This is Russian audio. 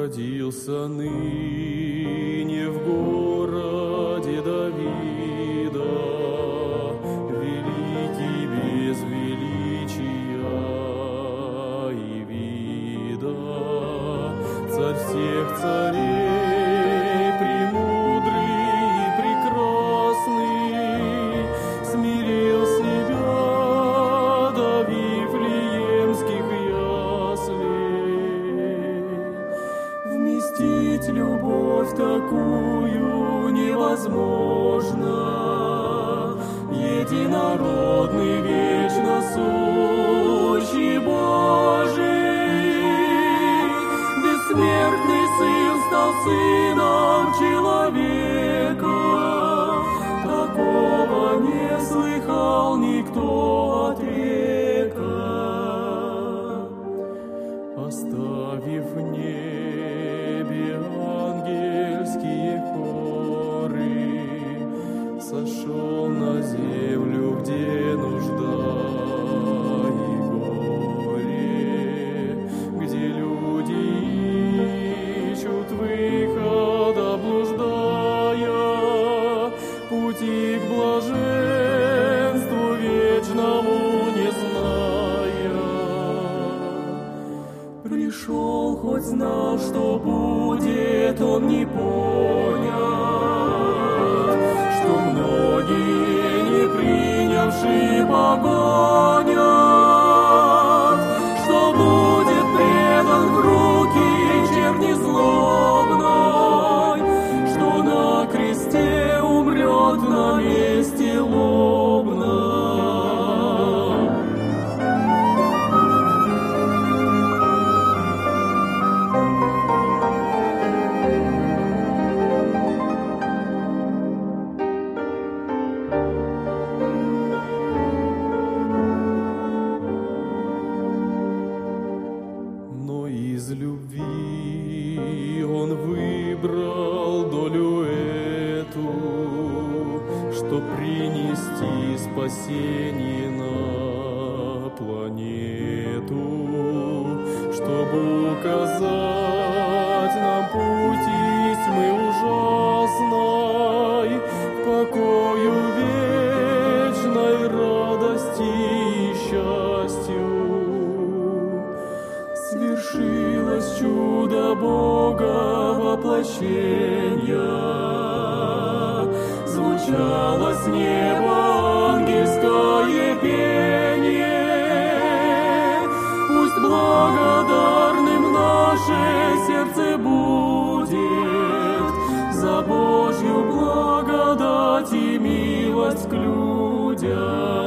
родился ныне в городе Давида, великий без величия и вида, царь всех царей, премудрый и прекрасный, смирил себя до вифлеемских яслей. Вместить любовь такую невозможно, единородный, вечно сущий Божий, бессмертный Сын стал Сыном человека, такого не слыхал никто от века. Оставив в небе ангельские хоры, сошел на землю, где нужда и горе, где люди ищут выхода, блуждая, пути к блаженству вечному не зная. Пришел, хоть знал, что будет, он не понял, что многие, не принявшие, погонят, что будет предан в руки черни злобной, что на кресте умрет на месте лобном. Но из любви он выбрал долю эту, чтоб принести спасение на планету, чтобы указать нам путь из тьмы ужасной к покою вечной радости и счастью. Свершилось чудо Бога воплощения, звучало с неба ангельское пение. Пусть благодарным наше сердце будет за Божью благодать и милость к людям.